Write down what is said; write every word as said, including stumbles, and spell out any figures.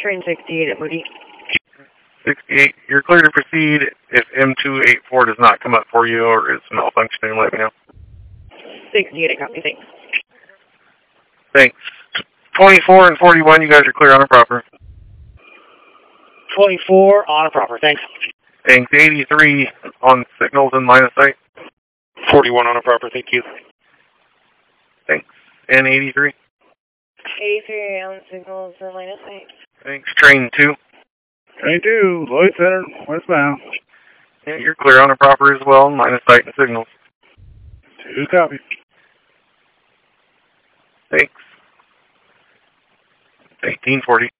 train sixty-eight at Moody. sixty-eight, you're clear to proceed. If M two eighty-four does not come up for you or is malfunctioning, let me know. sixty-eight, copy, thanks. Thanks. twenty-four and forty-one, you guys are clear on a proper. twenty-four on a proper, thanks. Thanks. eighty-three on signals and line of sight. forty-one on a proper, thank you. Thanks. And eighty-three. eighty-three on signals and line of sight. Thanks. Train two. Train two, Lloyd Center, westbound. Yeah, you're clear on a proper as well, line of sight and signals. Two copy. Thanks. eighteen forty.